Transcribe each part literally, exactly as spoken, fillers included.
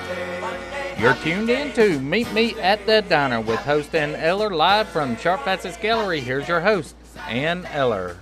You're tuned in to Meet Me at the Diner with host Ann Eller live from Sharp Facets Gallery. Here's your host, Ann Eller.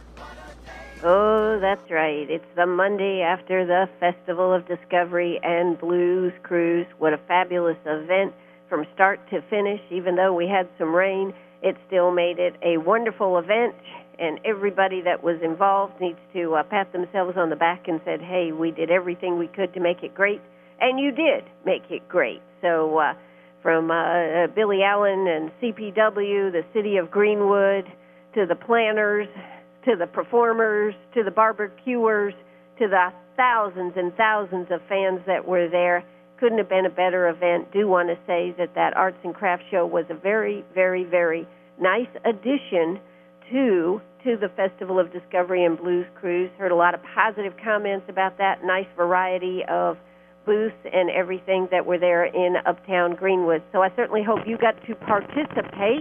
Oh, that's right. It's the Monday after the Festival of Discovery and Blues Cruise. What a fabulous event from start to finish. Even though we had some rain, it still made it a wonderful event, and everybody that was involved needs to uh, pat themselves on the back and said, hey, we did everything we could to make it great, and you did make it great. So uh, from uh, Billy Allen and C P W, the City of Greenwood, to the planners, to the performers, to the barbecuers, to the thousands and thousands of fans that were there. Couldn't have been a better event. Do want to say that that Arts and Crafts Show was a very, very, very nice addition to to the Festival of Discovery and Blues Cruise. Heard a lot of positive comments about that. Nice variety of booths and everything that were there in Uptown Greenwood. So I certainly hope you got to participate.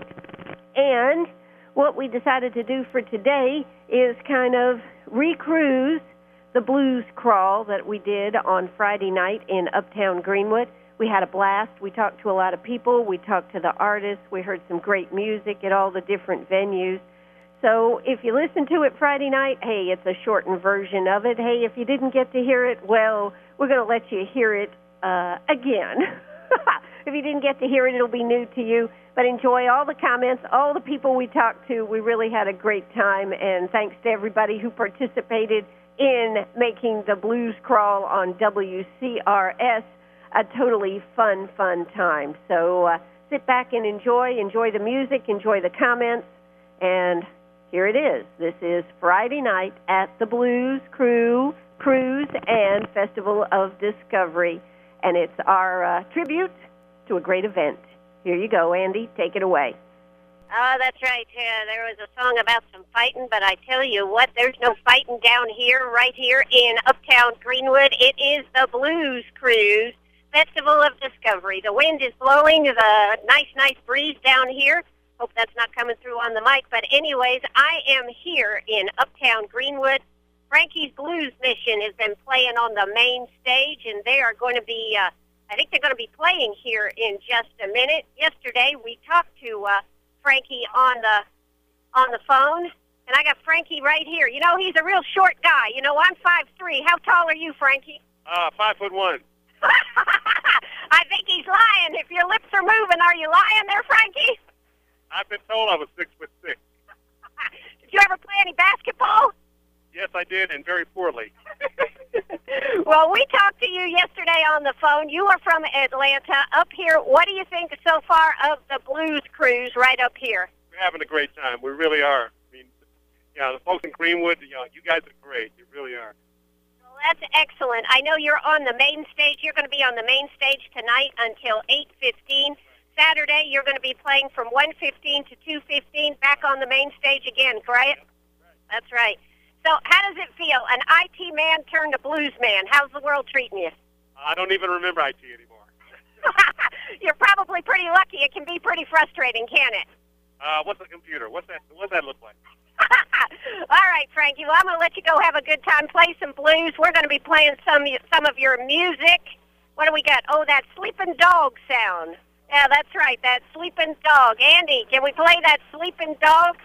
And what we decided to do for today is kind of re-cruise the blues crawl that we did on Friday night in Uptown Greenwood. We had a blast. We talked to a lot of people. We talked to the artists. We heard some great music at all the different venues. So if you listened to it Friday night, hey, it's a shortened version of it. Hey, if you didn't get to hear it, well, we're going to let you hear it uh, again. If you didn't get to hear it, it'll be new to you. But enjoy all the comments, all the people we talked to. We really had a great time, and thanks to everybody who participated in making the Blues Crawl on W C R S a totally fun, fun time. So uh, sit back and enjoy. Enjoy the music. Enjoy the comments. And here it is. This is Friday night at the Blues Crew Cruise and Festival of Discovery, and it's our uh, tribute to a great event. Here you go, Andy. Take it away. Oh, that's right. Uh, there was a song about some fighting, but I tell you what, there's no fighting down here, right here in Uptown Greenwood. It is the Blues Cruise Festival of Discovery. The wind is blowing, the nice, nice breeze down here. Hope that's not coming through on the mic. But anyways, I am here in Uptown Greenwood. Frankie's Blues Mission has been playing on the main stage, and they are going to be, uh, I think they're going to be playing here in just a minute. Yesterday, we talked to uh, Frankie on the on the phone, and I got Frankie right here. You know, he's a real short guy. You know, I'm five three. How tall are you, Frankie? Uh, five foot one. I think he's lying. If your lips are moving, are you lying there, Frankie? I've been told I was six foot six. Did you ever play any basketball? Yes, I did, and very poorly. Well, we talked to you yesterday on the phone. You are from Atlanta, up here. What do you think so far of the Blues Cruise right up here? We're having a great time. We really are. I mean, you know, the folks in Greenwood, you know, you guys are great. You really are. Well, that's excellent. I know you're on the main stage. You're going to be on the main stage tonight until eight fifteen. Saturday, you're going to be playing from one fifteen to two fifteen, back on the main stage again, correct? That's right. So how does it feel? An I T man turned a blues man. How's the world treating you? I don't even remember I T anymore. You're probably pretty lucky. It can be pretty frustrating, can't it? Uh, what's a computer? What's that? What's that look like? All right, Frankie. Well, I'm going to let you go have a good time. Play some blues. We're going to be playing some some of your music. What do we got? Oh, that sleeping dog sound. Yeah, that's right. That sleeping dog. Andy, can we play that sleeping dog?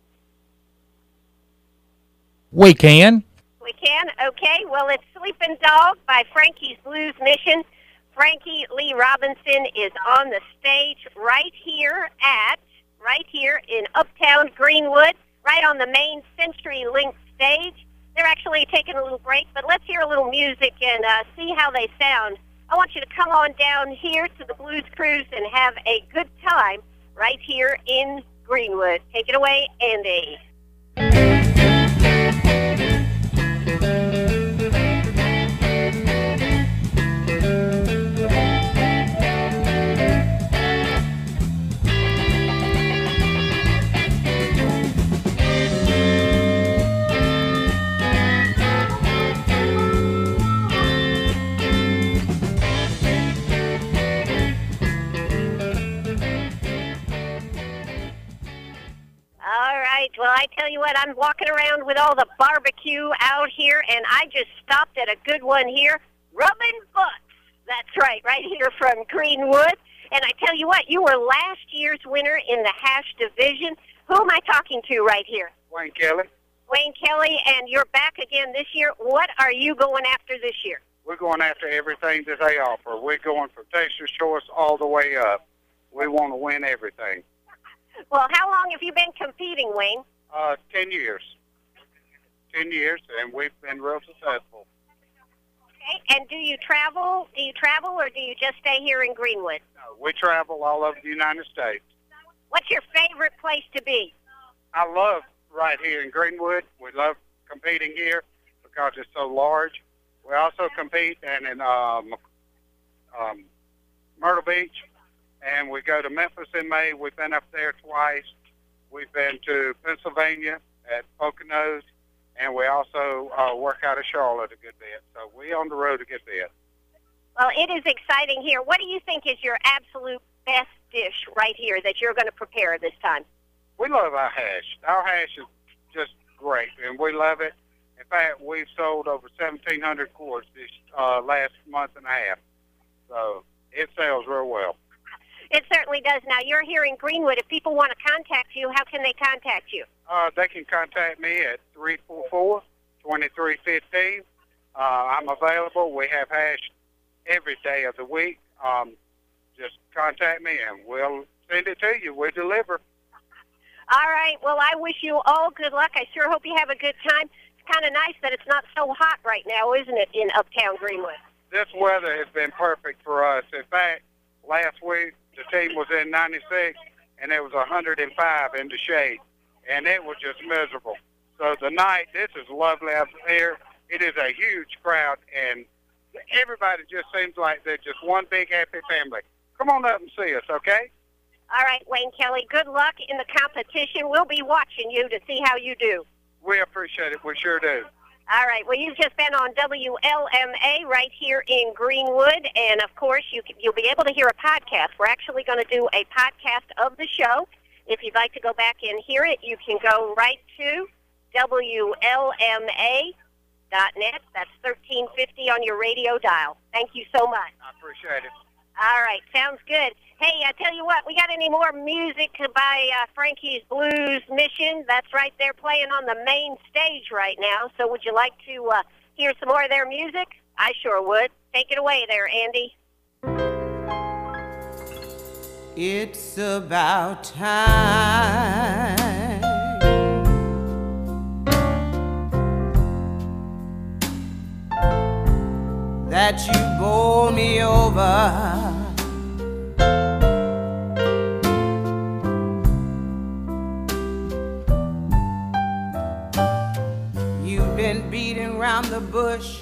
We can. We can? Okay. Well, it's Sleeping Dog by Frankie's Blues Mission. Frankie Lee Robinson is on the stage right here at, right here in Uptown Greenwood, right on the main CenturyLink stage. They're actually taking a little break, but let's hear a little music and uh, see how they sound. I want you to come on down here to the Blues Cruise and have a good time right here in Greenwood. Take it away, Andy. Well, I tell you what, I'm walking around with all the barbecue out here, and I just stopped at a good one here, Rubbing Butts. That's right, right here from Greenwood. And I tell you what, you were last year's winner in the hash division. Who am I talking to right here? Wayne Kelly. Wayne Kelly, and you're back again this year. What are you going after this year? We're going after everything that they offer. We're going from Texas Choice all the way up. We want to win everything. Well, how long have you been competing, Wayne? Uh, ten years. Ten years, and we've been real successful. Okay, and do you travel? Do you travel, or do you just stay here in Greenwood? No, we travel all over the United States. What's your favorite place to be? I love right here in Greenwood. We love competing here because it's so large. We also compete and in um, um, Myrtle Beach, and we go to Memphis in May. We've been up there twice. We've been to Pennsylvania at Poconos, and we also uh, work out of Charlotte a good bit. So we on the road a good bit. Well, it is exciting here. What do you think is your absolute best dish right here that you're going to prepare this time? We love our hash. Our hash is just great, and we love it. In fact, we've sold over seventeen hundred quarts this uh, last month and a half. So it sells real well. It certainly does. Now, you're here in Greenwood. If people want to contact you, how can they contact you? Uh, they can contact me at three four four, two three one five. Uh, I'm available. We have hash every day of the week. Um, just contact me, and we'll send it to you. We deliver. All right. Well, I wish you all good luck. I sure hope you have a good time. It's kind of nice that it's not so hot right now, isn't it, in Uptown Greenwood? This weather has been perfect for us. In fact, last week the team was in ninety-six, and it was one hundred five in the shade, and it was just miserable. So tonight, this is lovely up here. It is a huge crowd, and everybody just seems like they're just one big happy family. Come on up and see us, okay? All right, Wayne Kelly, good luck in the competition. We'll be watching you to see how you do. We appreciate it. We sure do. All right. Well, you've just been on W L M A right here in Greenwood, and, of course, you can, you'll be able to hear a podcast. We're actually going to do a podcast of the show. If you'd like to go back and hear it, you can go right to W L M A dot net. That's thirteen fifty on your radio dial. Thank you so much. I appreciate it. All right. Sounds good. Hey, I tell you what, we got any more music by uh, Frankie's Blues Mission? That's right there playing on the main stage right now. So would you like to uh, hear some more of their music? I sure would. Take it away there, Andy. It's about time that you bore me over. You've been beating around the bush.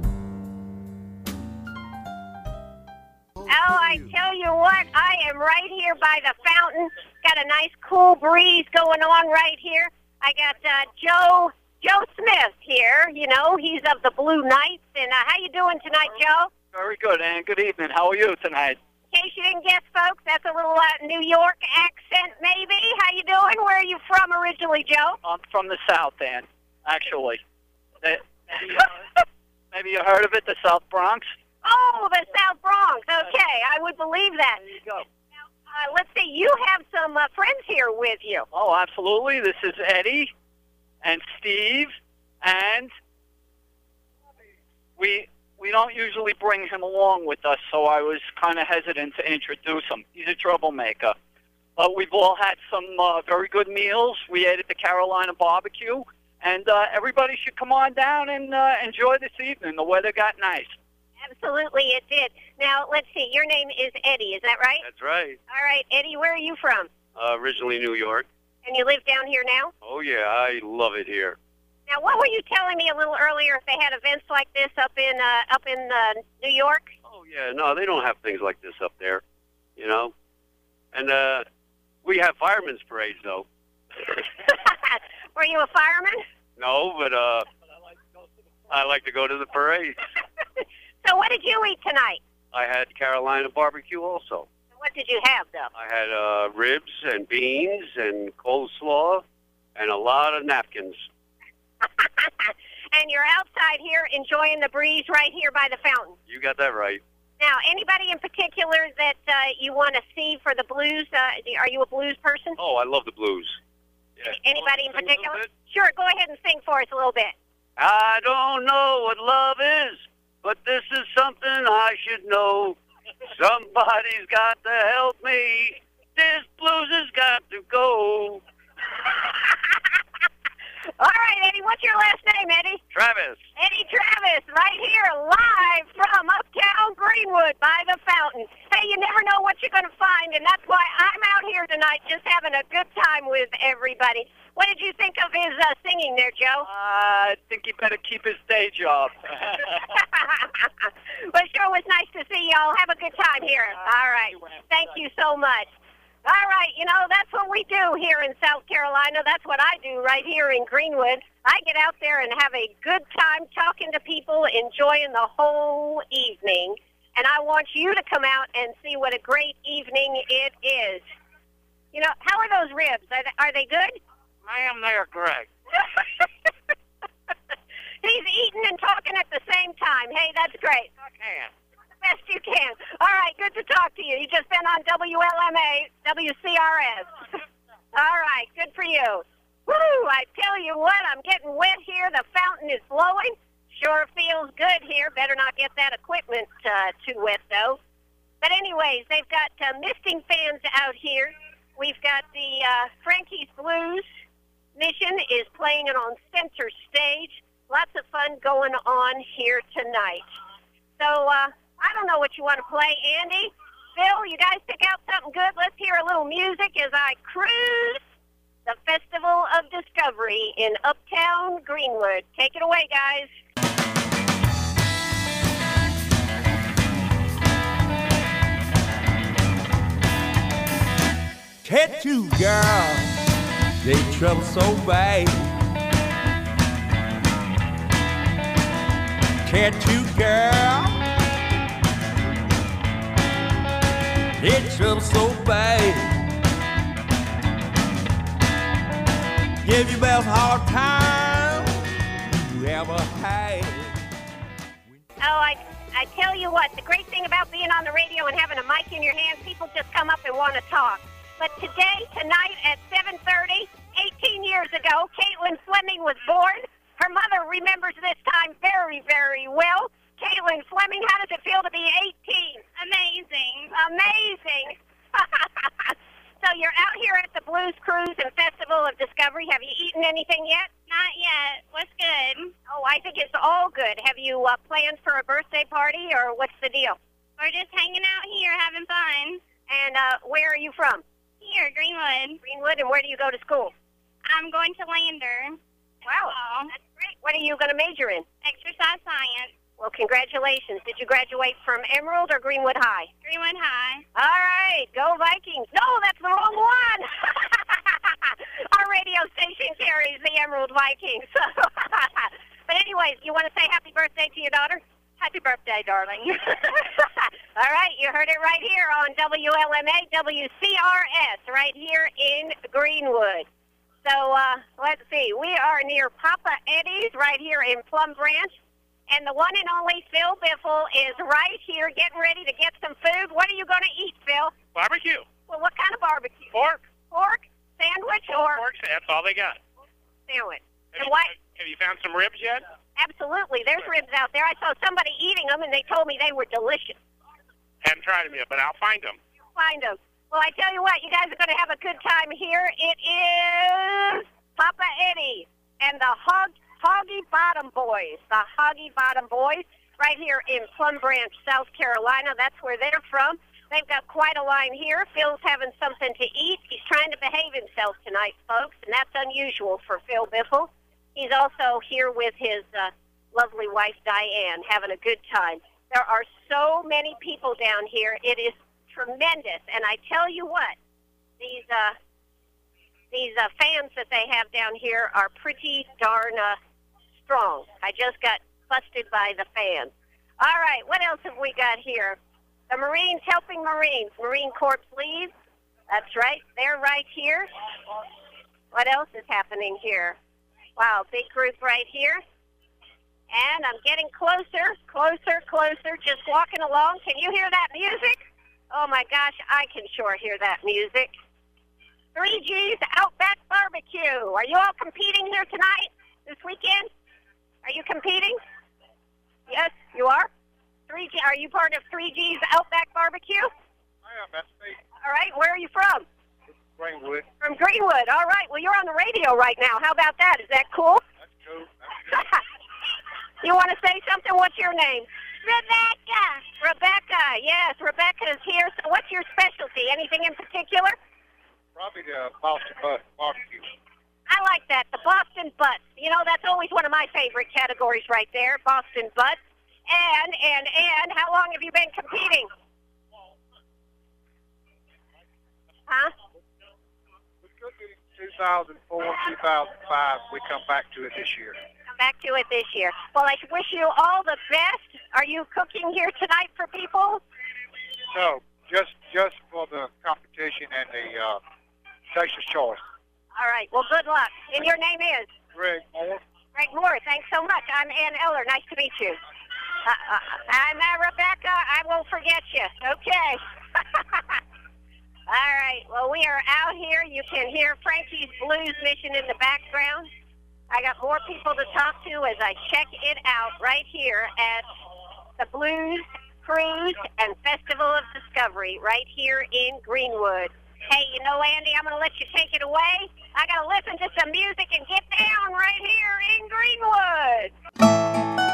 Oh, I tell you what, I am right here by the fountain. Got a nice cool breeze going on right here. I got uh, Joe Joe Smith here. You know, he's of the Blue Knights. And uh, how you doing tonight, Joe? Very good, Ann. Good evening. How are you tonight? In case you didn't guess, folks, that's a little uh, New York accent, maybe. How you doing? Where are you from originally, Joe? I'm from the South, Ann, actually. Uh, Maybe, uh, maybe you heard of it, the South Bronx? Oh, the South Bronx. Okay, I would believe that. There you go. Now, uh, let's see, you have some uh, friends here with you. Oh, absolutely. This is Eddie and Steve, and we we don't usually bring him along with us, so I was kind of hesitant to introduce him. He's a troublemaker. But we've all had some uh, very good meals. We ate at the Carolina Barbecue, and uh, everybody should come on down and uh, enjoy this evening. The weather got nice. Absolutely, it did. Now, let's see, your name is Eddie, is that right? That's right. All right, Eddie, where are you from? Uh, originally New York. And you live down here now? Oh, yeah, I love it here. Now, what were you telling me a little earlier if they had events like this up in uh, up in uh, New York? Oh, yeah, no, they don't have things like this up there, you know. And uh, we have firemen's parades, though. Were you a fireman? No, but uh, I like to go to the parades. So what did you eat tonight? I had Carolina Barbecue also. What did you have, though? I had uh, ribs and beans and coleslaw and a lot of napkins. And you're outside here enjoying the breeze right here by the fountain. You got that right. Now, anybody in particular that uh, you want to see for the blues? Uh, are you a blues person? Oh, I love the blues. Yeah. Anybody in Sing a little particular? bit? Sure, go ahead and sing for us a little bit. I don't know what love is, but this is something I should know. Somebody's got to help me. This blues has got to go. All right, Eddie, what's your last name, Eddie? Travis. Eddie Travis, right here, live from Uptown Greenwood by the fountain. Hey, you never know what you're going to find, and that's why I'm out here tonight just having a good time with everybody. What did you think of his uh, singing there, Joe? I think he better keep his day job. Well, it sure was nice to see y'all. Have a good time here. All right. Thank you so much. All right, you know, that's what we do here in South Carolina. That's what I do right here in Greenwood. I get out there and have a good time talking to people, enjoying the whole evening. And I want you to come out and see what a great evening it is. You know, how are those ribs? Are they, are they good? Ma'am, they're great. He's eating and talking at the same time. Hey, that's great. I can. Best you can. All right, good to talk to you. You just been on W L M A, W C R S. All right, good for you. Woo! I tell you what, I'm getting wet here. The fountain is blowing. Sure feels good here. Better not get that equipment uh, too wet, though. But anyways, they've got uh, misting fans out here. We've got the uh, Frankie's Blues Mission is playing it on center stage. Lots of fun going on here tonight. So, uh, I don't know what you want to play, Andy. Phil, you guys pick out something good. Let's hear a little music as I cruise the Festival of Discovery in Uptown Greenwood. Take it away, guys. Tattoo girl, they trouble so bad. Tattoo girl, they trouble so bad. Give you best hard time you ever had. Oh, I, I tell you what, the great thing about being on the radio and having a mic in your hand, people just come up and want to talk. But today, tonight at seven thirty, eighteen years ago, Caitlin Fleming was born. Her mother remembers this time very, very well. Caitlin Fleming, how does it feel to be eighteen? Amazing. Amazing. So you're out here at the Blues Cruise and Festival of Discovery. Have you eaten anything yet? Not yet. What's good? Oh, I think it's all good. Have you uh, planned for a birthday party, or what's the deal? We're just hanging out here, having fun. And uh, where are you from? Here, Greenwood. Greenwood, and where do you go to school? I'm going to Lander. Wow, Oh, that's great. What are you going to major in? exercise science. Well, congratulations. Did you graduate from Emerald or Greenwood High? Greenwood High. All right, go Vikings. No, that's the wrong one. Our radio station carries the Emerald Vikings. But anyways, you want to say happy birthday to your daughter? Happy birthday, darling. All right, you heard it right here on W L M A, W C R S, right here in Greenwood. So uh, let's see, we are near Papa Eddie's right here in Plum Branch. And the one and only Phil Biffle is right here getting ready to get some food. What are you going to eat, Phil? Barbecue. Well, what kind of barbecue? Pork. Pork? Sandwich or Pork, that's all they got. sandwich? Have And you, why? have you found some ribs yet? Absolutely. There's ribs out there. I saw somebody eating them, and they told me they were delicious. Haven't tried them yet, but I'll find them. Find them. Well, I tell you what, you guys are going to have a good time here. It is Papa Eddie and the Hog, Hoggy Bottom Boys. The Hoggy Bottom Boys right here in Plum Branch, South Carolina. That's where they're from. They've got quite a line here. Phil's having something to eat. He's trying to behave himself tonight, folks, and that's unusual for Phil Biffle. He's also here with his uh, lovely wife, Diane, having a good time. There are so many people down here. It is tremendous. And I tell you what, these uh, these uh, fans that they have down here are pretty darn uh, strong. I just got busted by the fans. All right, what else have we got here? The Marines helping Marines. Marine Corps leave. That's right. They're right here. What else is happening here? Wow, big group right here. And I'm getting closer, closer, closer, just walking along. Can you hear that music? Oh, my gosh, I can sure hear that music. three G's Outback Barbecue. Are you all competing here tonight, this weekend? Are you competing? Yes, you are? three G. Are you part of three G's Outback Barbecue? I am, that's me. All right, where are you from? Greenwood. From Greenwood. All right, well, you're on the radio right now. How about that? Is that cool? That's cool. That's cool. You want to say something? What's your name? Rebecca. Rebecca. Yes, Rebecca is here. So what's your specialty? Anything in particular? Probably the Boston Butt barbecue. I like that, the Boston Butts. You know, that's always one of my favorite categories right there, Boston Butts. And, and, and, how long have you been competing? Huh? two thousand four, two thousand five, we come back to it this year. Come back to it this year. Well, I wish you all the best. Are you cooking here tonight for people? No, just just for the competition and the uh, Taster's Choice. All right. Well, good luck. And your name is? Greg Moore. Greg Moore. Thanks so much. I'm Ann Eller. Nice to meet you. Uh, uh, I'm uh, Rebecca. I won't forget you. Okay. All right. Well, we are out here. You can hear Frankie's Blues Mission in the background. I got more people to talk to as I check it out right here at the Blues Cruise and Festival of Discovery right here in Greenwood. Hey, you know, Andy, I'm going to let you take it away. I got to listen to some music and get down right here in Greenwood.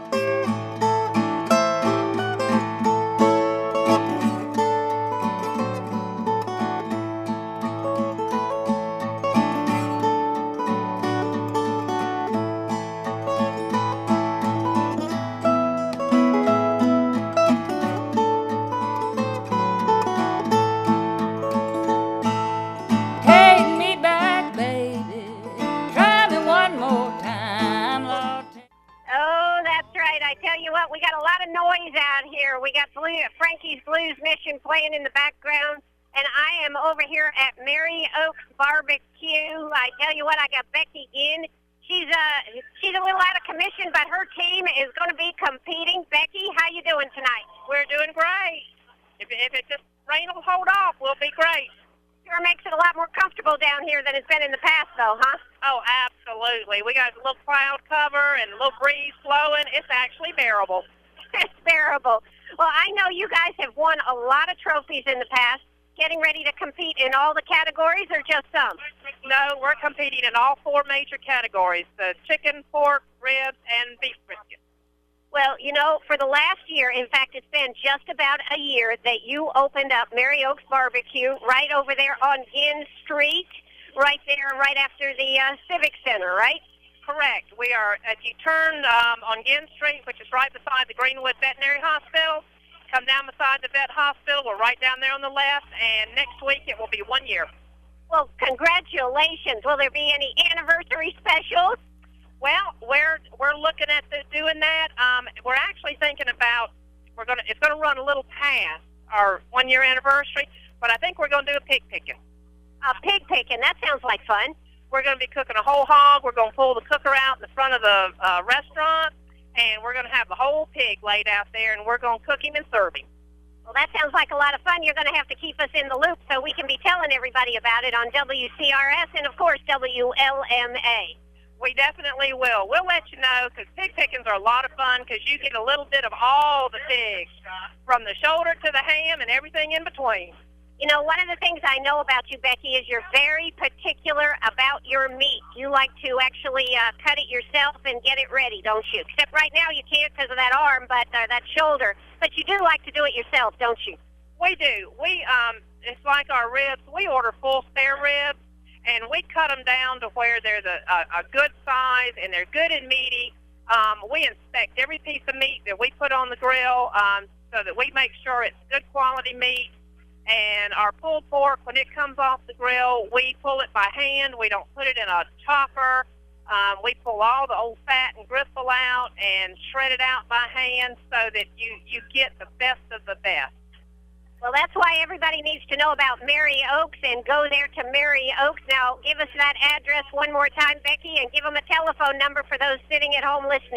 We got a lot of noise out here. We got Blue, Frankie's Blues Mission playing in the background, and I am over here at Mary Oaks Barbecue. I tell you what, I got Becky Ginn. She's uh, she's a little out of commission, but her team is going to be competing. Becky, how you doing tonight? We're doing great. If, if it just rain will hold off, we'll be great. Sure makes it a lot more comfortable down here than it's been in the past, though, huh? Oh, absolutely. We got a little cloud cover and a little breeze flowing. It's actually bearable. It's bearable. Well, I know you guys have won a lot of trophies in the past. Getting ready to compete in all the categories or just some? No, we're competing in all four major categories, the chicken, pork, ribs, and beef brisket. Well, you know, for the last year, in fact, it's been just about a year that you opened up Mary Oaks Barbecue right over there on Ginn Street, right there, right after the uh, Civic Center, right? Correct. We are, if you turn um, on Ginn Street, which is right beside the Greenwood Veterinary Hospital, come down beside the vet hospital. We're right down there on the left, and next week it will be one year. Well, congratulations. Will there be any anniversary specials? Well, we're we're looking at the, doing that. Um, we're actually thinking about we're gonna it's gonna run a little past our one year anniversary, but I think we're gonna do a pig picking. A pig picking, that sounds like fun. We're gonna be cooking a whole hog. We're gonna pull the cooker out in the front of the uh, restaurant, and we're gonna have the whole pig laid out there, and we're gonna cook him and serve him. Well, that sounds like a lot of fun. You're going to have to keep us in the loop so we can be telling everybody about it on W C R S and, of course, W L M A. We definitely will. We'll let you know because pig pickings are a lot of fun because you get a little bit of all the pigs, from the shoulder to the ham and everything in between. You know, one of the things I know about you, Becky, is you're very particular about your meat. You like to actually uh, cut it yourself and get it ready, don't you? Except right now you can't because of that arm, but uh, that shoulder. But you do like to do it yourself, don't you? We do. We um, it's like our ribs. We order full spare ribs, and we cut them down to where they're the, a, a good size and they're good and meaty. Um, we inspect every piece of meat that we put on the grill um, so that we make sure it's good quality meat. And our pulled pork, when it comes off the grill, we pull it by hand. We don't put it in a chopper. Um, we pull all the old fat and gristle out and shred it out by hand so that you, you get the best of the best. Well, that's why everybody needs to know about Mary Oaks and go there to Mary Oaks. Now, give us that address one more time, Becky, and give them a telephone number for those sitting at home listening.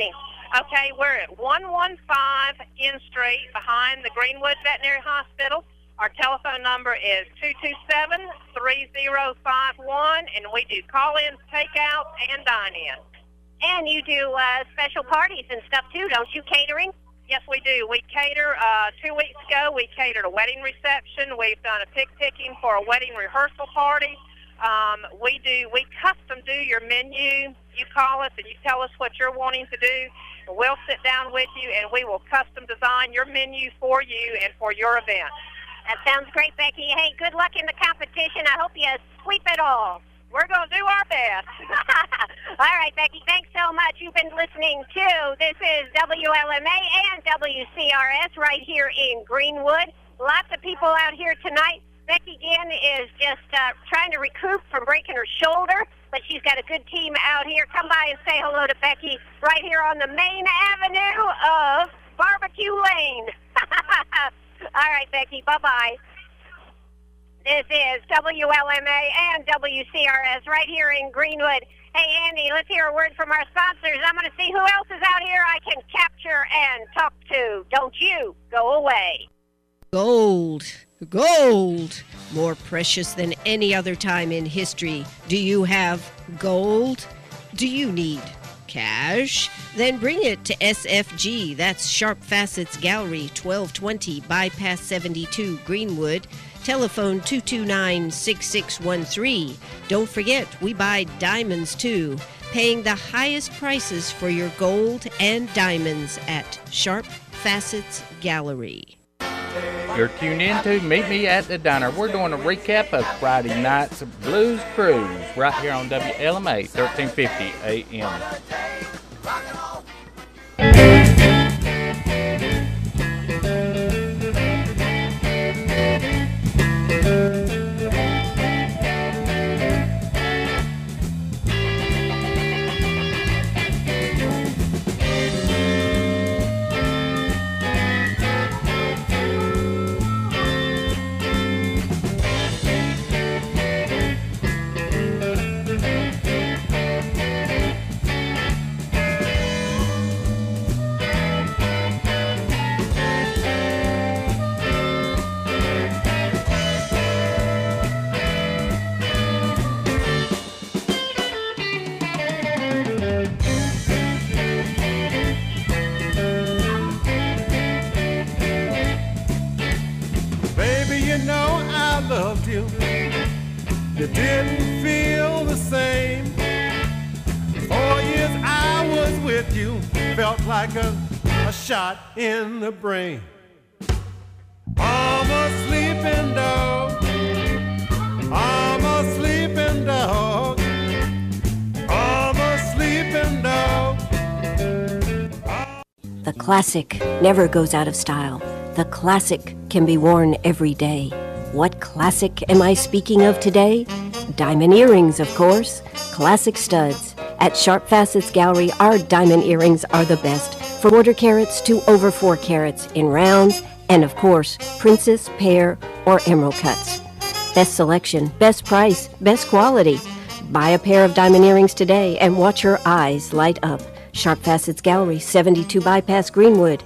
Okay, we're at one one five N Street behind the Greenwood Veterinary Hospital. Our telephone number is two two seven, three zero five one, and we do call-ins, takeout, and dine-in. And you do uh, special parties and stuff, too, don't you, catering? Yes, we do. We cater, uh, two weeks ago, we catered a wedding reception. We've done a pig picking for a wedding rehearsal party. Um, we do, we custom do your menu. You call us and you tell us what you're wanting to do. And we'll sit down with you and we will custom design your menu for you and for your event. That sounds great, Becky. Hey, good luck in the competition. I hope you sweep it all. We're going to do our best. All right, Becky, thanks so much. You've been listening to, this is W L M A and W C R S right here in Greenwood. Lots of people out here tonight. Becky Ginn is just uh, trying to recoup from breaking her shoulder, but she's got a good team out here. Come by and say hello to Becky right here on the main avenue of Barbecue Lane. All right, Becky, bye-bye. This is W L M A and W C R S right here in Greenwood. Hey, Andy, let's hear a word from our sponsors. I'm going to see who else is out here I can capture and talk to. Don't you go away. Gold. Gold. More precious than any other time in history. Do you have gold? Do you need cash? Then bring it to S F G. That's Sharp Facets Gallery, twelve twenty Bypass seventy-two, Greenwood. Telephone two two nine, six six one three. Don't forget, we buy diamonds too. Paying the highest prices for your gold and diamonds at Sharp Facets Gallery. You're tuned in to Meet Me at the Diner. We're doing a recap of Friday night's Blues Cruise right here on W L M A thirteen fifty A M. You didn't feel the same. Four years I was with you, felt like a, a shot in the brain. I'm a sleeping dog. I'm a sleeping dog. I'm a sleeping dog. The classic never goes out of style. The classic can be worn every day. What classic am I speaking of today? Diamond earrings, of course. Classic studs. At Sharp Facets Gallery, our diamond earrings are the best. From quarter carats to over four carats in rounds, and of course, princess, pear, or emerald cuts. Best selection, best price, best quality. Buy a pair of diamond earrings today and watch your eyes light up. Sharp Facets Gallery, seventy-two Bypass Greenwood.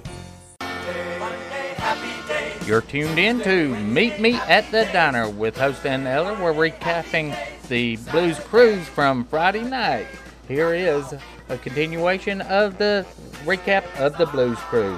You're tuned in to Meet Me at the Diner with host Ann Eller. We're recapping the Blues Cruise from Friday night. Here is a continuation of the recap of the Blues Cruise.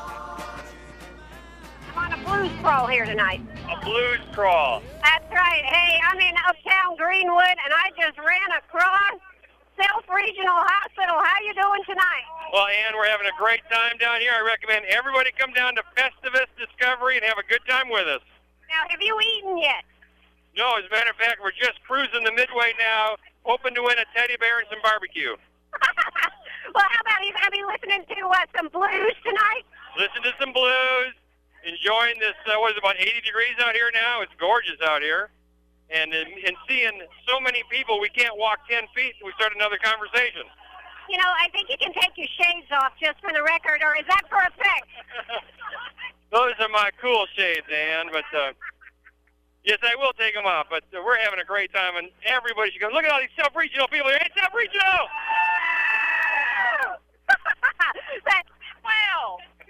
I'm on a blues crawl here tonight. A blues crawl. That's right. Hey, I'm in uptown Greenwood, and I just ran across Self Regional Hospital. How you doing tonight? Well, Ann, we're having a great time down here. I recommend everybody come down to Festivus Discovery and have a good time with us. Now, have you eaten yet? No, as a matter of fact, we're just cruising the Midway now, hoping to win a teddy bear and some barbecue. Well, how about you have you listening to uh, some blues tonight? Listen to some blues, enjoying this, uh, what is it, about eighty degrees out here now? It's gorgeous out here. And, and seeing so many people, we can't walk ten feet and we start another conversation. You know, I think you can take your shades off just for the record, or is that for effect? Those are my cool shades, Ann, but uh, yes, I will take them off. But uh, we're having a great time, and everybody should go. Look at all these Self Regional people here. Hey, Self Regional!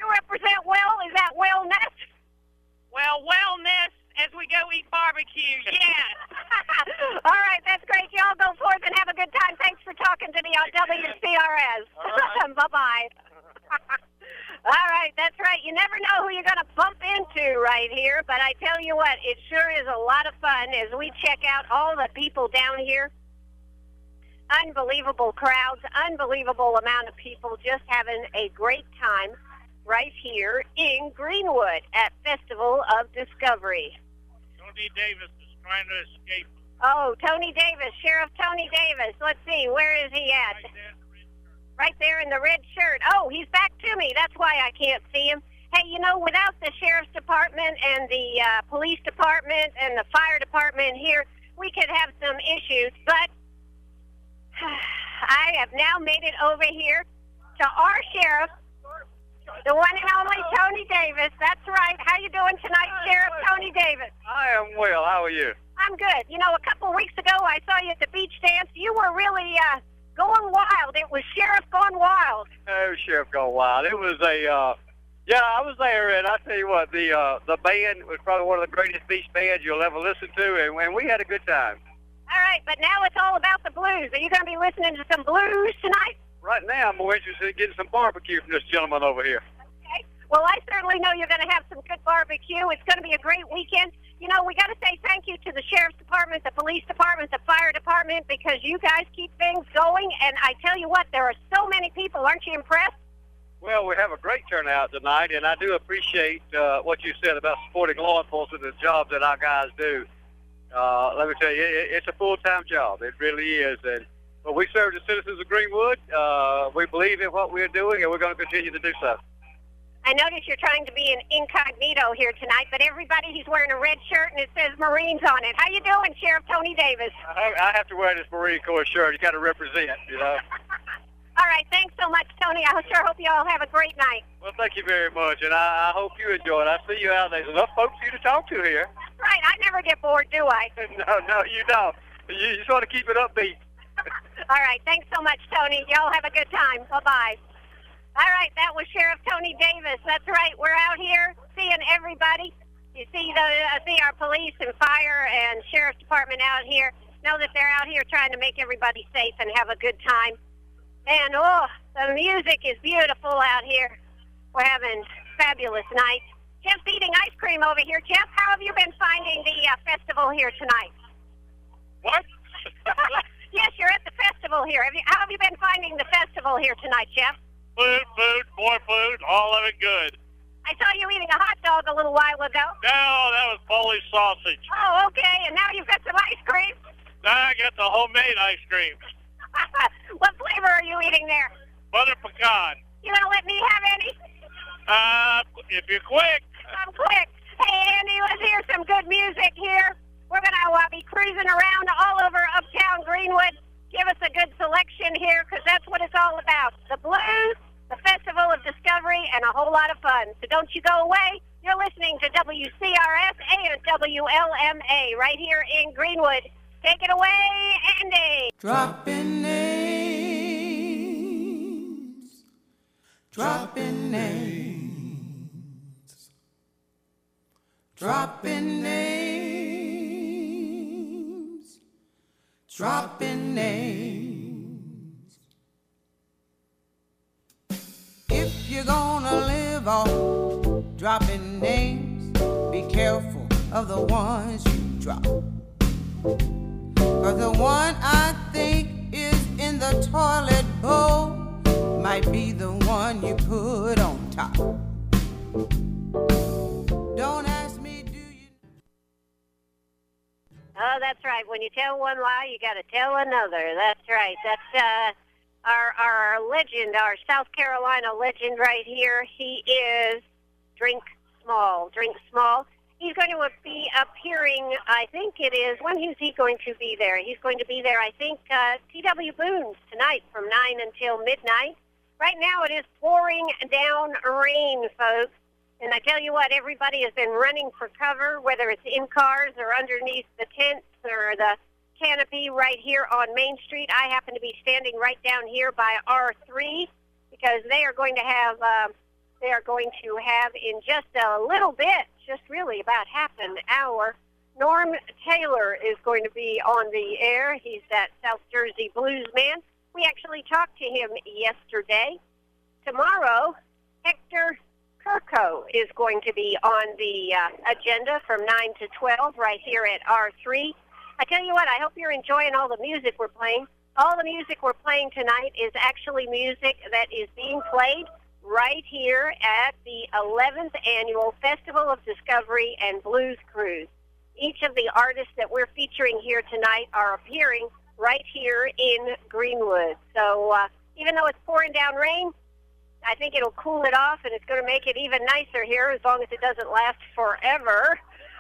You represent well? Is that wellness? Well, wellness as we go eat barbecue, yes. All right, that's great. Y'all go forth and have a good time. Thanks for talking to me on W C R S. Right. Bye-bye. All right, that's right. You never know who you're going to bump into right here, but I tell you what, it sure is a lot of fun as we check out all the people down here. Unbelievable crowds, unbelievable amount of people just having a great time right here in Greenwood at Festival of Discovery. Tony Davis is trying to escape. Oh, Tony Davis, Sheriff Tony Davis. Let's see, where is he at? Right there in the red shirt. Oh, he's back to me. That's why I can't see him. Hey, you know, without the Sheriff's Department and the uh, Police Department and the Fire Department here, we could have some issues, but I have now made it over here to our Sheriff, the one and only Tony Davis. That's right. How you doing tonight, Sheriff Tony Davis? I am well. How are you? I'm good. You know, a couple of weeks ago, I saw you at the beach dance. You were really uh, going wild. It was Sheriff Gone Wild. Oh, Sheriff Gone Wild. It was a, uh, yeah, I was there, and I tell you what, the uh, the band was probably one of the greatest beach bands you'll ever listen to, and, and we had a good time. All right, but now it's all about the blues. Are you going to be listening to some blues tonight? Right now, I'm more interested in getting some barbecue from this gentleman over here. Okay. Well, I certainly know you're going to have some good barbecue. It's going to be a great weekend. You know, we got to say thank you to the Sheriff's Department, the Police Department, the Fire Department, because you guys keep things going. And I tell you what, there are so many people. Aren't you impressed? Well, we have a great turnout tonight, and I do appreciate uh, what you said about supporting law enforcement and the job that our guys do. Uh, let me tell you, it, it's a full-time job. It really is. And but we serve the citizens of Greenwood. Uh, we believe in what we're doing, and we're going to continue to do so. I notice you're trying to be an incognito here tonight, but everybody, he's wearing a red shirt, and it says Marines on it. How you doing, Sheriff Tony Davis? I, I have to wear this Marine Corps shirt. You got to represent, you know. All right, thanks so much, Tony. I sure hope you all have a great night. Well, thank you very much, and I, I hope you enjoy it. I see you out there. There's enough folks for you to talk to here. That's right. I never get bored, do I? No, no, you don't. You, you sort of keep it upbeat. All right, thanks so much, Tony. Y'all have a good time. Bye-bye. All right, that was Sheriff Tony Davis. That's right. We're out here seeing everybody. You see the uh, see our police and fire and sheriff's department out here. Know that they're out here trying to make everybody safe and have a good time. And, oh, the music is beautiful out here. We're having fabulous nights. Jeff's eating ice cream over here. Jeff, how have you been finding the uh, festival here tonight? What? Yes, you're at the festival here. Have you, how have you been finding the festival here tonight, Jeff? Food, food, more food, all of it good. I saw you eating a hot dog a little while ago. No, that was Polish sausage. Oh, okay, and now you've got some ice cream? Now I got the homemade ice cream. What flavor are you eating there? Butter pecan. You gonna let me have any? Uh, if you're quick. I'm quick. Hey, Andy, let's hear some good music here. We're gonna uh, be cruising around all over uptown Greenwood. Give us a good selection here, because that's what it's all about. The blues, the Festival of Discovery, and a whole lot of fun. So don't you go away. You're listening to W C R S and W L M A right here in Greenwood. Take it away, Andy. Dropping names. Dropping names. Dropping names. Dropping names. If you're gonna live off dropping names, be careful of the ones you drop. Cause the one I think is in the toilet bowl might be the one you put on top. Don't ask me, do you... Oh, that's right. When you tell one lie, you got to tell another. That's right. That's uh, our our legend, our South Carolina legend right here. He is Drink Small. Drink Small. He's going to be appearing, I think it is, when is he going to be there? He's going to be there, I think, uh, T W Boone's tonight from nine until midnight. Right now it is pouring down rain, folks. And I tell you what, everybody has been running for cover, whether it's in cars or underneath the tents or the canopy right here on Main Street. I happen to be standing right down here by R three because they are going to have... Uh, they are going to have in just a little bit, just really about half an hour. Norm Taylor is going to be on the air. He's that South Jersey blues man. We actually talked to him yesterday. Tomorrow, Hector Kirko is going to be on the uh, agenda from nine to twelve right here at R three. I tell you what, I hope you're enjoying all the music we're playing. All the music we're playing tonight is actually music that is being played right here at the eleventh Annual Festival of Discovery and Blues Cruise. Each of the artists that we're featuring here tonight are appearing right here in Greenwood. So uh, even though it's pouring down rain, I think it'll cool it off, and it's going to make it even nicer here as long as it doesn't last forever.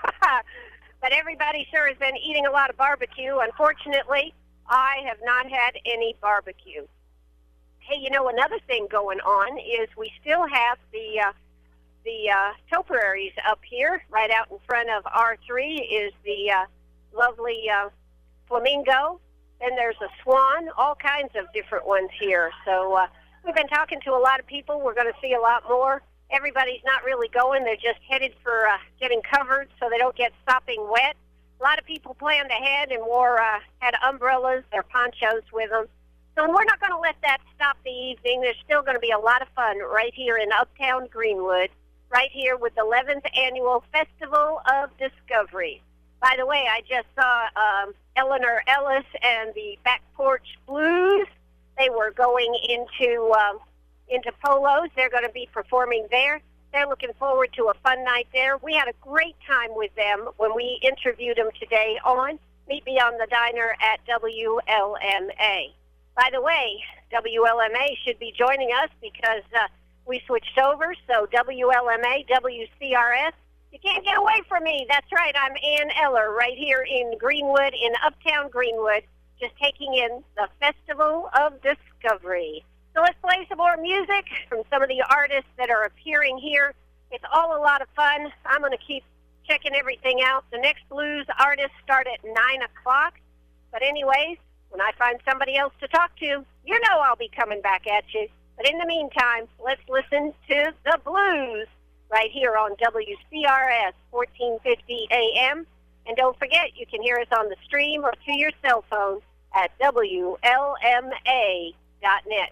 But everybody sure has been eating a lot of barbecue. Unfortunately, I have not had any barbecue. Hey, you know, another thing going on is we still have the uh, the uh, topiaries up here. Right out in front of R three is the uh, lovely uh, flamingo. Then there's a swan, all kinds of different ones here. So uh, we've been talking to a lot of people. We're going to see a lot more. Everybody's not really going. They're just headed for uh, getting covered so they don't get sopping wet. A lot of people planned ahead and wore uh, had umbrellas, their ponchos with them. So we're not going to let that stop the evening. There's still going to be a lot of fun right here in Uptown Greenwood, right here with the eleventh Annual Festival of Discovery. By the way, I just saw um, Eleanor Ellis and the Back Porch Blues. They were going into um, into Polos. They're going to be performing there. They're looking forward to a fun night there. We had a great time with them when we interviewed them today on Meet Me on the Diner at W L M A. By the way, W L M A should be joining us because uh, we switched over. So W L M A, W C R S, you can't get away from me. That's right. I'm Ann Eller right here in Greenwood, in Uptown Greenwood, just taking in the Festival of Discovery. So let's play some more music from some of the artists that are appearing here. It's all a lot of fun. I'm going to keep checking everything out. The next blues artists start at nine o'clock. But anyways, when I find somebody else to talk to, you know I'll be coming back at you. But in the meantime, let's listen to the blues right here on W C R S fourteen fifty A M. And don't forget, you can hear us on the stream or to your cell phone at W L M A dot net.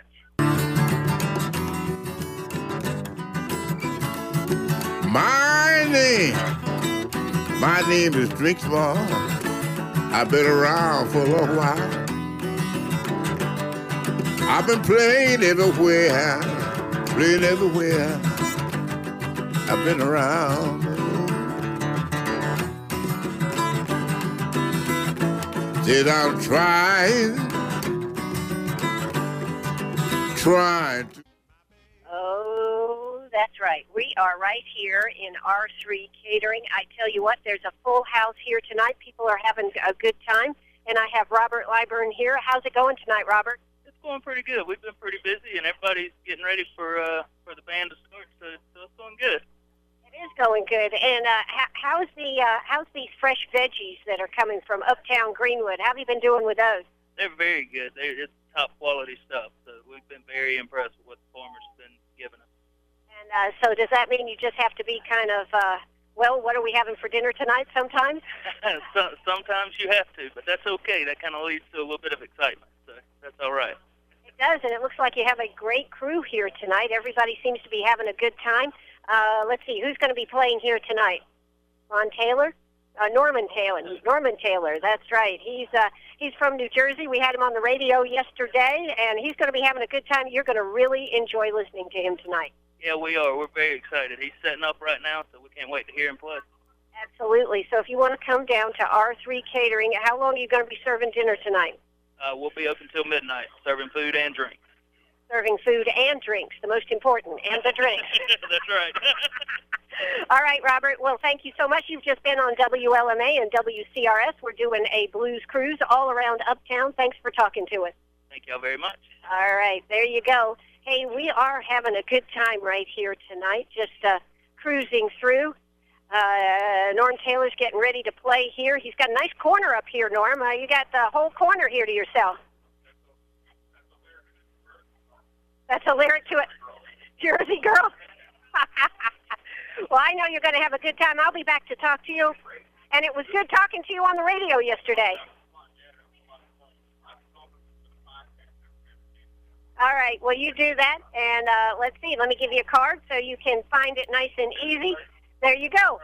My name, my name is Drink Small. I've been around for a long while. I've been playing everywhere, playing everywhere. I've been around. Said I'm trying, trying to. Oh, that's right. We are right here in R three Catering. I tell you what, there's a full house here tonight. People are having a good time. And I have Robert Liburn here. How's it going tonight, Robert? It's going pretty good. We've been pretty busy, and everybody's getting ready for uh, for the band to start, so, so it's going good. It is going good. And uh, how, how's the uh, how's these fresh veggies that are coming from Uptown Greenwood? How have you been doing with those? They're very good. They're it's top quality stuff. So we've been very impressed with what the farmers have been giving us. And uh, so does that mean you just have to be kind of, uh, well, what are we having for dinner tonight sometimes? so, sometimes you have to, but that's okay. That kind of leads to a little bit of excitement, so that's all right. It does, and it looks like you have a great crew here tonight. Everybody seems to be having a good time. Uh, let's see, who's going to be playing here tonight? Ron Taylor? Uh, Norman Taylor. Norman Taylor, that's right. He's uh, he's from New Jersey. We had him on the radio yesterday, and he's going to be having a good time. You're going to really enjoy listening to him tonight. Yeah, we are. We're very excited. He's setting up right now, so we can't wait to hear him play. Absolutely. So if you want to come down to R three Catering, how long are you going to be serving dinner tonight? Uh, we'll be open until midnight, serving food and drinks. Serving food and drinks, the most important, and the drinks. That's right. All right, Robert. Well, thank you so much. You've just been on W L M A and W C R S. We're doing a blues cruise all around Uptown. Thanks for talking to us. Thank y'all very much. All right, there you go. Hey, we are having a good time right here tonight, just uh, cruising through. Uh, Norm Taylor's getting ready to play here. He's got a nice corner up here, Norm. Uh, you got the whole corner here to yourself. That's a lyric to it. Jersey Girl. Well, I know you're going to have a good time. I'll be back to talk to you. And it was good talking to you on the radio yesterday. All right. Well, you do that. And uh, let's see. Let me give you a card so you can find it nice and easy. There you go.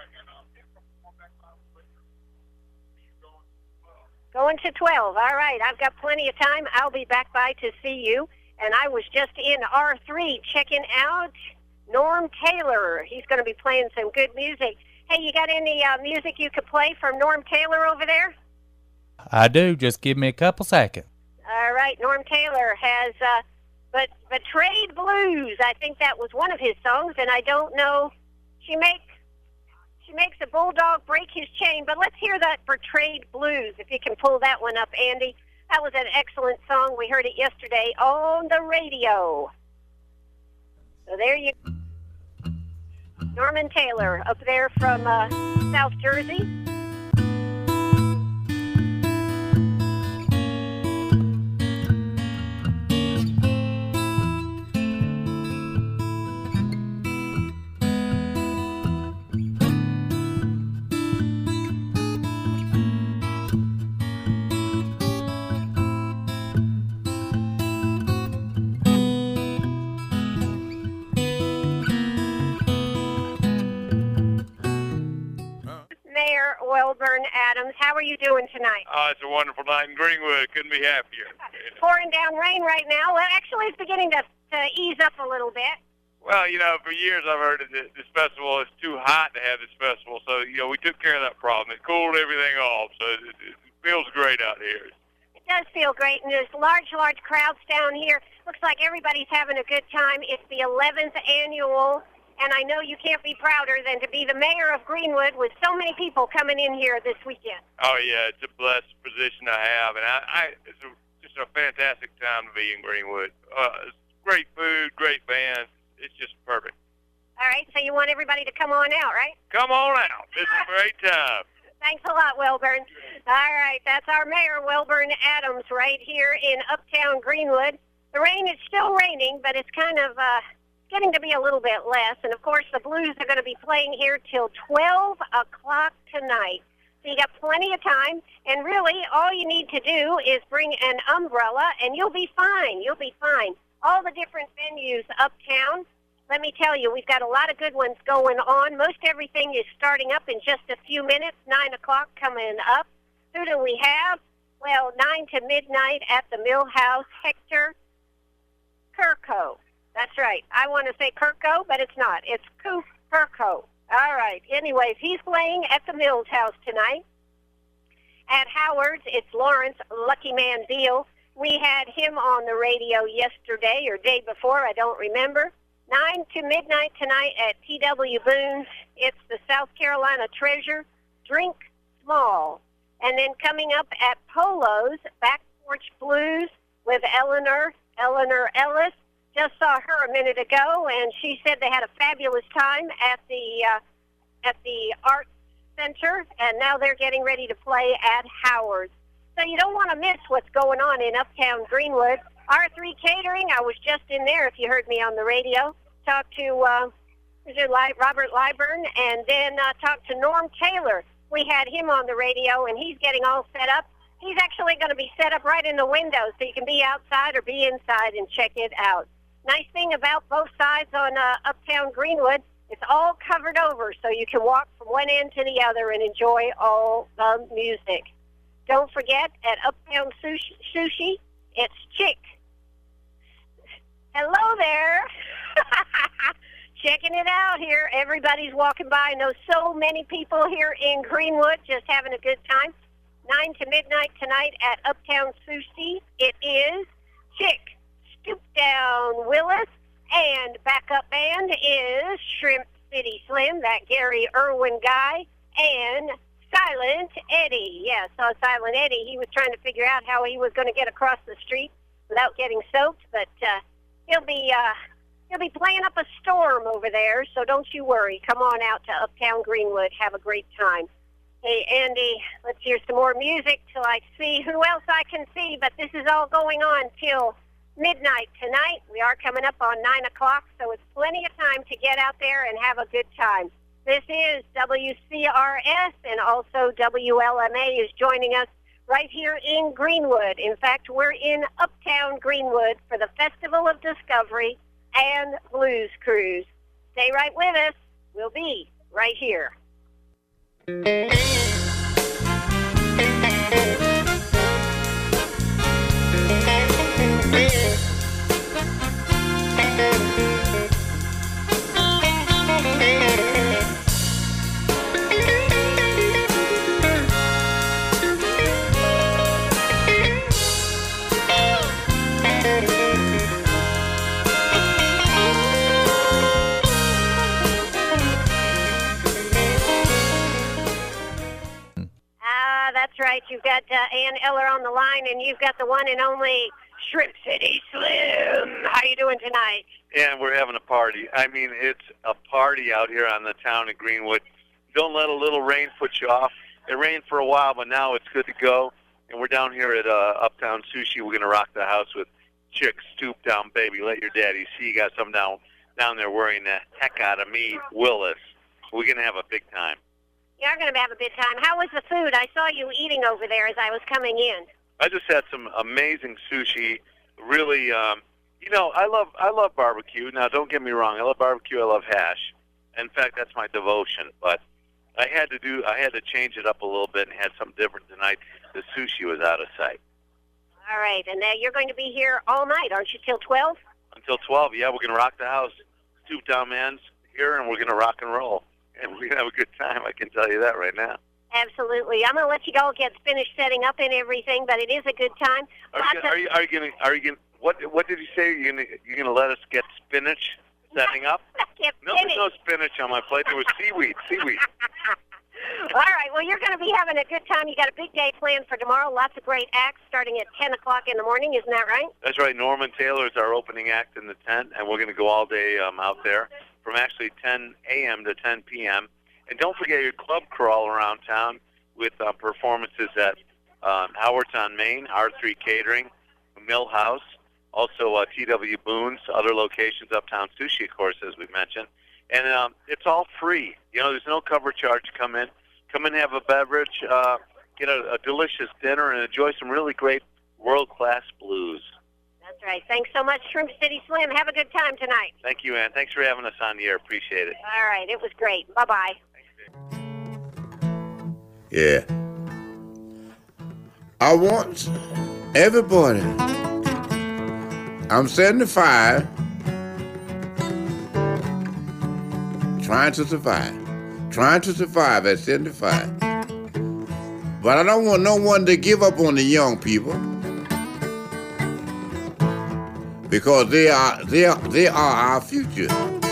Going to twelve. All right. I've got plenty of time. I'll be back by to see you. And I was just in R three checking out Norm Taylor. He's going to be playing some good music. Hey, you got any uh, music you could play from Norm Taylor over there? I do. Just give me a couple seconds. All right. Norm Taylor has uh, but Betrayed Blues. I think that was one of his songs, and I don't know. She makes she makes a bulldog break his chain, but let's hear that Betrayed Blues, if you can pull that one up, Andy. That was an excellent song. We heard it yesterday on the radio. So there you go. Norman Taylor up there from uh, South Jersey. Mayor Welburn Adams, how are you doing tonight? Oh, it's a wonderful night in Greenwood. Couldn't be happier. Pouring down rain right now. Well, actually, it's beginning to, to ease up a little bit. Well, you know, for years I've heard that this festival is too hot to have this festival, so, you know, we took care of that problem. It cooled everything off, so it, it feels great out here. It does feel great, and there's large, large crowds down here. Looks like everybody's having a good time. It's the eleventh annual, and I know you can't be prouder than to be the mayor of Greenwood with so many people coming in here this weekend. Oh, yeah, it's a blessed position I have, and I, I it's a, just a fantastic time to be in Greenwood. Uh, it's great food, great bands. It's just perfect. All right, so you want everybody to come on out, right? Come on out. It's a great time. Thanks a lot, Welburn. All right, that's our mayor, Welburn Adams, right here in Uptown Greenwood. The rain is still raining, but it's kind of uh, getting to be a little bit less. And, of course, the Blues are going to be playing here till twelve o'clock tonight. So you got plenty of time. And, really, all you need to do is bring an umbrella, and you'll be fine. You'll be fine. All the different venues uptown, let me tell you, we've got a lot of good ones going on. Most everything is starting up in just a few minutes, nine o'clock coming up. Who do we have? Well, nine to midnight at the Millhouse, Hector Kirko. That's right. I want to say Kirko, but it's not. It's Koof Kirko. All right. Anyways, he's playing at the Mills House tonight. At Howard's, it's Lawrence Lucky Man Beal. We had him on the radio yesterday or day before, I don't remember. nine to midnight tonight at T W Boone's. It's the South Carolina Treasure. Drink small. And then coming up at Polo's, Back Porch Blues with Eleanor, Eleanor Ellis. Just saw her a minute ago, and she said they had a fabulous time at the uh, at the Arts Center, and now they're getting ready to play at Howard's. So you don't want to miss what's going on in Uptown Greenwood. R three Catering, I was just in there, if you heard me on the radio. Talked to uh, Robert Liburn, and then uh, talked to Norm Taylor. We had him on the radio, and he's getting all set up. He's actually going to be set up right in the window, so you can be outside or be inside and check it out. Nice thing about both sides on uh, Uptown Greenwood, it's all covered over, so you can walk from one end to the other and enjoy all the music. Don't forget, at Uptown Sushi, sushi it's Chick. Hello there. Checking it out here. Everybody's walking by. I know so many people here in Greenwood just having a good time. nine to midnight tonight at Uptown Sushi. It is Chick. Stoop Down Willis. And backup band is Shrimp City Slim, that Gary Irwin guy. And Silent Eddie. Yeah, saw Silent Eddie. He was trying to figure out how he was going to get across the street without getting soaked, but uh, he'll be uh, he'll be playing up a storm over there, so don't you worry. Come on out to Uptown Greenwood. Have a great time. Hey, Andy, let's hear some more music till I see who else I can see, but this is all going on till midnight tonight. We are coming up on nine o'clock, so it's plenty of time to get out there and have a good time. This is W C R S, and also W L M A is joining us right here in Greenwood. In fact, we're in Uptown Greenwood for the Festival of Discovery and Blues Cruise. Stay right with us. We'll be right here. That's right. You've got uh, Ann Eller on the line, and you've got the one and only Shrimp City Slim. How you doing tonight? And we're having a party. I mean, it's a party out here on the town of Greenwood. Don't let a little rain put you off. It rained for a while, but now it's good to go. And we're down here at uh, Uptown Sushi. We're going to rock the house with Chick Stoop Down Baby. Let your daddy see. You got some down down there worrying the heck out of me, Willis. We're going to have a big time. You're going to have a good time. How was the food? I saw you eating over there as I was coming in. I just had some amazing sushi. Really, um, you know, I love I love barbecue. Now, don't get me wrong. I love barbecue. I love hash. In fact, that's my devotion. But I had to do. I had to change it up a little bit and had something different tonight. The sushi was out of sight. All right, and now you're going to be here all night, aren't you? Till twelve? Until twelve. Yeah, we're going to rock the house. Stoop Down Man's here, and we're going to rock and roll. And we're going to have a good time, I can tell you that right now. Absolutely. I'm going to let you all get finished setting up and everything, but it is a good time. Are you, gonna, are you, are you going to, are you going what, what did you say? You're going to, you're going to let us get spinach setting up? Get no, there's no spinach on my plate. There was seaweed, seaweed. All right. Well, you're going to be having a good time. You got a big day planned for tomorrow. Lots of great acts starting at ten o'clock in the morning. Isn't that right? That's right. Norman Taylor is our opening act in the tent, and we're going to go all day um, out there from actually ten a.m. to ten p.m. And don't forget your club crawl around town with uh, performances at um, Howard's on Main, R three Catering, Mill House, also uh, T W Boone's, other locations, Uptown Sushi, of course, as we mentioned. And um, it's all free. You know, there's no cover charge to come in. Come in, have a beverage, uh, get a, a delicious dinner, and enjoy some really great world-class blues. That's right. Thanks so much, Shrimp City Slim. Have a good time tonight. Thank you, Ann. Thanks for having us on the air. Appreciate it. All right. It was great. Bye-bye. Yeah. I want everybody. I'm seventy-five, trying to survive. Trying to survive at seventy-five. But I don't want no one to give up on the young people. Because they are they are they are our future.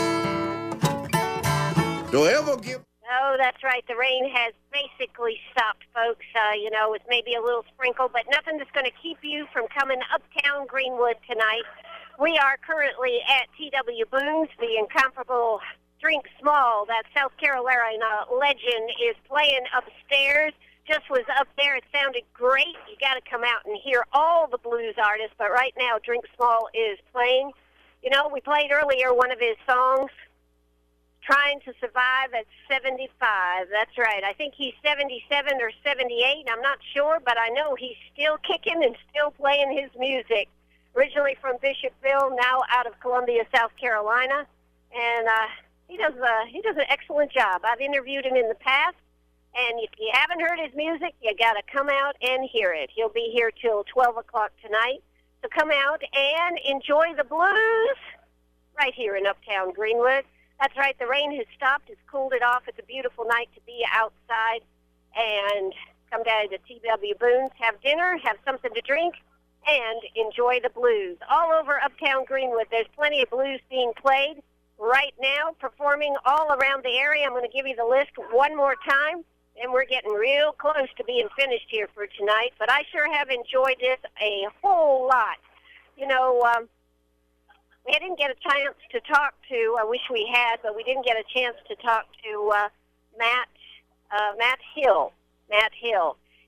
Don't ever give. Oh, that's right. The rain has basically stopped, folks. Uh, you know, it's maybe a little sprinkle, but nothing that's going to keep you from coming uptown Greenwood tonight. We are currently at T W Boone's. The incomparable Drink Small, that South Carolina legend, is playing upstairs. Just was up there. It sounded great. You got to come out and hear all the blues artists. But right now, Drink Small is playing. You know, we played earlier one of his songs, Trying to Survive at seventy-five. That's right. I think he's seventy-seven or seventy-eight. I'm not sure, but I know he's still kicking and still playing his music. Originally from Bishopville, now out of Columbia, South Carolina. And uh, he does uh, he does an excellent job. I've interviewed him in the past. And if you haven't heard his music, you got to come out and hear it. He'll be here till twelve o'clock tonight. So come out and enjoy the blues right here in Uptown Greenwood. That's right. The rain has stopped. It's cooled it off. It's a beautiful night to be outside. And come down to T W Boone's, have dinner, have something to drink, and enjoy the blues. All over Uptown Greenwood, there's plenty of blues being played right now, performing all around the area. I'm going to give you the list one more time. And we're getting real close to being finished here for tonight. But I sure have enjoyed this a whole lot. You know, um, we didn't get a chance to talk to, I wish we had, but we didn't get a chance to talk to uh, Matt uh, Matt Hill. Matt Hill.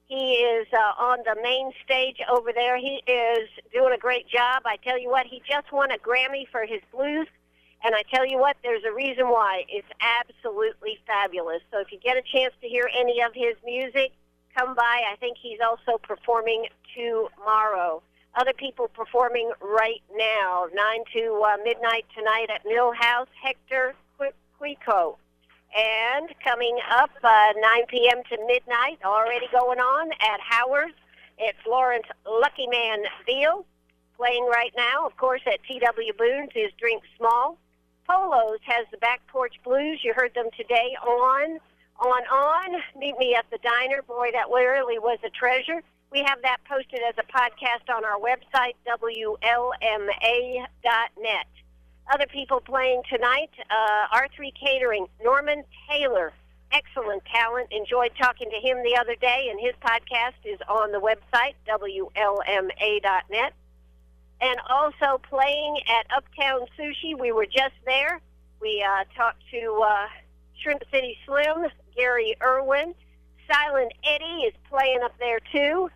He is uh, on the main stage over there. He is doing a great job. I tell you what, he just won a Grammy for his blues, and I tell you what, there's a reason why. It's absolutely fabulous. So if you get a chance to hear any of his music, come by. I think he's also performing tomorrow. Other people performing right now, nine to uh, midnight tonight at Millhouse, Hector Quico. And coming up, uh, nine p.m. to midnight, already going on at Howard's. It's Lawrence Lucky Man Veal playing right now. Of course, at T W Boone's is Drink Small. Polo's has the Back Porch Blues. You heard them today on, on, on. Meet me at the diner. Boy, that really was a treasure. We have that posted as a podcast on our website, W L M A dot net. Other people playing tonight, uh, R three Catering, Norman Taylor, excellent talent. Enjoyed talking to him the other day, and his podcast is on the website, W L M A dot net. And also playing at Uptown Sushi, we were just there. We uh, talked to uh, Shrimp City Slim, Gary Irwin. Silent Eddie is playing up there, too.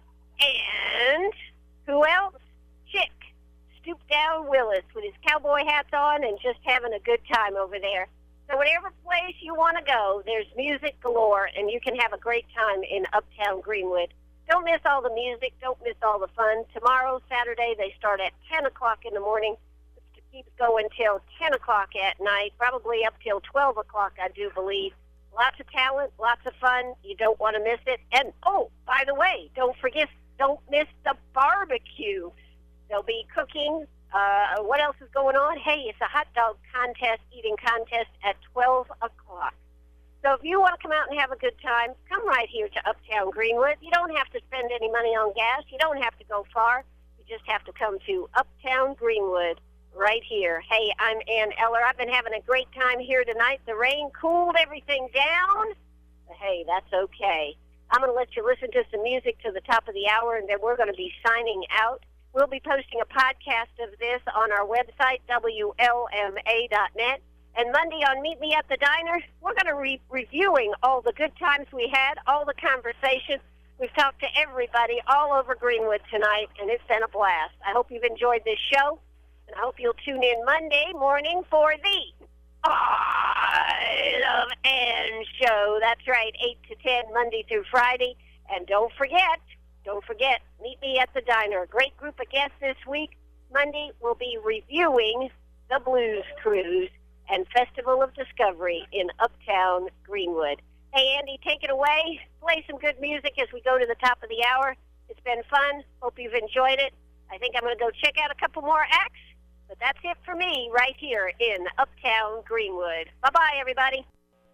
And who else? Chick. Stoop Down Willis with his cowboy hats on and just having a good time over there. So whatever place you want to go, there's music galore, and you can have a great time in Uptown Greenwood. Don't miss all the music. Don't miss all the fun. Tomorrow, Saturday, they start at ten o'clock in the morning. It keeps going till ten o'clock at night, probably up till twelve o'clock, I do believe. Lots of talent, lots of fun. You don't want to miss it. And, oh, by the way, don't forget, don't miss the barbecue. They'll be cooking. Uh, what else is going on? Hey, it's a hot dog contest, eating contest at twelve o'clock. So if you want to come out and have a good time, come right here to Uptown Greenwood. You don't have to spend any money on gas. You don't have to go far. You just have to come to Uptown Greenwood right here. Hey, I'm Ann Eller. I've been having a great time here tonight. The rain cooled everything down. But hey, that's okay. I'm going to let you listen to some music to the top of the hour, and then we're going to be signing out. We'll be posting a podcast of this on our website, W L M A dot net. And Monday on Meet Me at the Diner, we're going to be reviewing all the good times we had, all the conversations. We've talked to everybody all over Greenwood tonight, and it's been a blast. I hope you've enjoyed this show, and I hope you'll tune in Monday morning for the I Love Ann show. That's right, eight to ten, Monday through Friday. And don't forget, Don't forget, Meet Me at the Diner. A great group of guests this week. Monday, we'll be reviewing the Blues Cruise and Festival of Discovery in Uptown Greenwood. Hey, Andy, take it away. Play some good music as we go to the top of the hour. It's been fun. Hope you've enjoyed it. I think I'm going to go check out a couple more acts. But that's it for me right here in Uptown Greenwood. Bye-bye, everybody.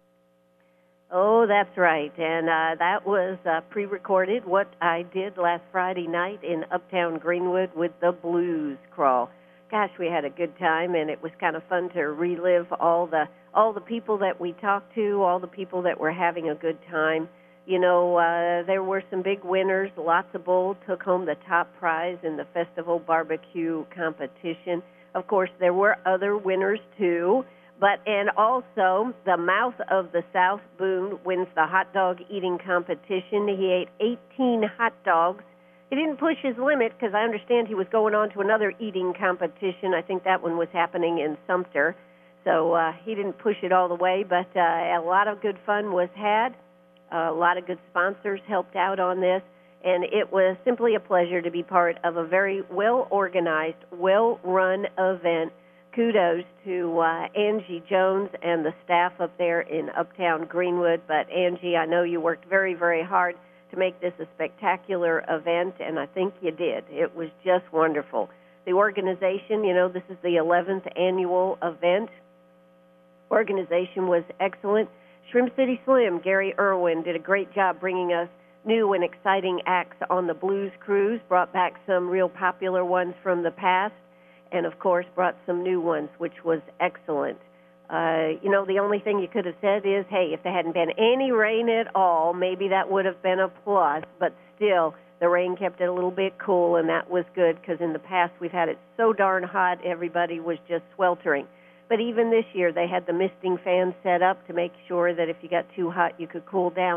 Oh, that's right. And uh, that was uh, pre-recorded, what I did last Friday night in Uptown Greenwood with the Blues Crawl. Gosh, we had a good time, and it was kind of fun to relive all the all the people that we talked to, all the people that were having a good time. You know, uh, there were some big winners. Lots Bull took home the top prize in the festival barbecue competition. Of course, there were other winners, too. But, and also, the Mouth of the South Boone wins the hot dog eating competition. He ate eighteen hot dogs. He didn't push his limit because I understand he was going on to another eating competition. I think that one was happening in Sumter. So uh, he didn't push it all the way, but uh, a lot of good fun was had. Uh, a lot of good sponsors helped out on this. And it was simply a pleasure to be part of a very well-organized, well-run event. Kudos to uh, Angie Jones and the staff up there in Uptown Greenwood. But, Angie, I know you worked very, very hard to make this a spectacular event, and I think you did. It was just wonderful. The organization, you know, this is the eleventh annual event. Organization was excellent. Shrimp City Slim, Gary Irwin, did a great job bringing us new and exciting acts on the Blues Cruise, brought back some real popular ones from the past, and, of course, brought some new ones, which was excellent. Uh, you know, the only thing you could have said is, hey, if there hadn't been any rain at all, maybe that would have been a plus, but still, the rain kept it a little bit cool, and that was good, because in the past we've had it so darn hot, everybody was just sweltering. But even this year, they had the misting fans set up to make sure that if you got too hot, you could cool down.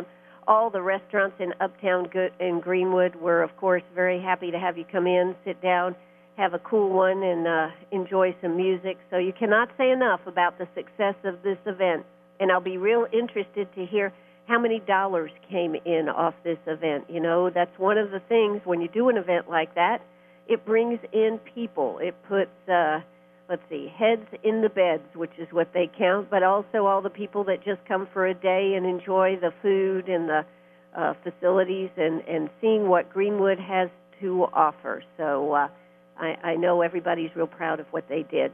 all the restaurants in Uptown Good in Greenwood. We're, of course, very happy to have you come in, sit down, have a cool one, and uh, enjoy some music. So you cannot say enough about the success of this event. And I'll be real interested to hear how many dollars came in off this event. You know, that's one of the things when you do an event like that, it brings in people. It puts, uh, let's see, heads in the beds, which is what they count, but also all the people that just come for a day and enjoy the food and the uh, facilities and, and seeing what Greenwood has to offer. So uh, I, I know everybody's real proud of what they did.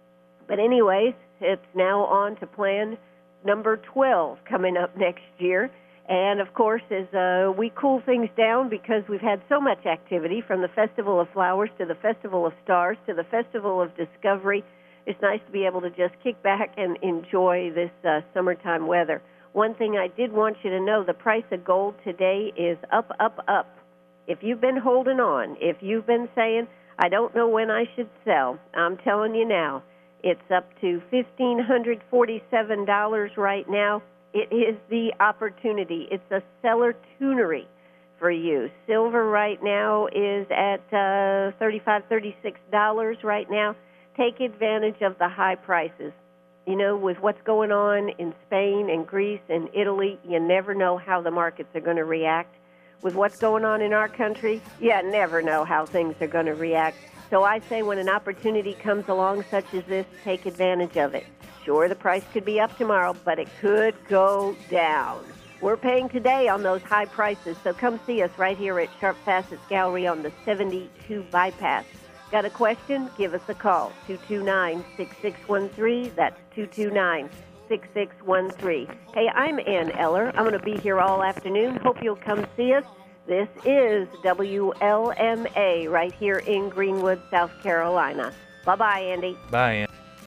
But anyways, it's now on to plan number twelve coming up next year. And, of course, as uh, we cool things down because we've had so much activity from the Festival of Flowers to the Festival of Stars to the Festival of Discovery, it's nice to be able to just kick back and enjoy this uh, summertime weather. One thing I did want you to know, the price of gold today is up, up, up. If you've been holding on, if you've been saying, I don't know when I should sell, I'm telling you now, it's up to one thousand five hundred forty-seven dollars right now. It is the opportunity. It's a seller tunery for you. Silver right now is at uh, thirty-five dollars, thirty-six dollars right now. Take advantage of the high prices. You know, with what's going on in Spain and Greece and Italy, you never know how the markets are going to react. With what's going on in our country, you never know how things are going to react. So I say when an opportunity comes along such as this, take advantage of it. Sure, the price could be up tomorrow, but it could go down. We're paying today on those high prices, so come see us right here at Sharp Facets Gallery on the seventy-two bypass. Got a question? Give us a call, two two nine, six six one three. That's two two nine, six six one three. Hey, I'm Ann Eller. I'm going to be here all afternoon. Hope you'll come see us. This is W L M A right here in Greenwood, South Carolina. Bye-bye, Andy. Bye, Ann.